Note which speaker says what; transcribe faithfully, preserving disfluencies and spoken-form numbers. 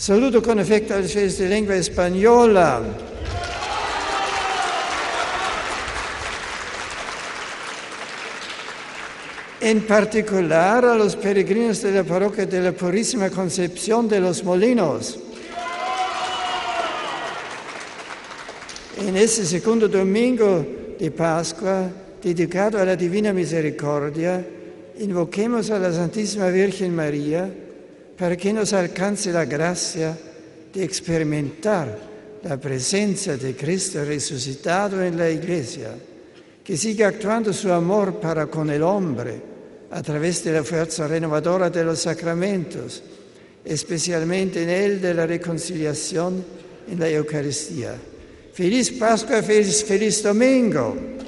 Speaker 1: Saludo con afecto a los fieles de lengua española. En particular a los peregrinos de la parroquia de la Purísima Concepción de los Molinos. En este segundo domingo de Pascua, dedicado a la Divina Misericordia, invoquemos a la Santísima Virgen María para que nos alcance la gracia de experimentar la presencia de Cristo resucitado en la Iglesia, que siga actuando su amor para con el hombre a través de la fuerza renovadora de los sacramentos, especialmente en el de la reconciliación en la Eucaristía. Feliz Pascua, feliz, feliz Domingo.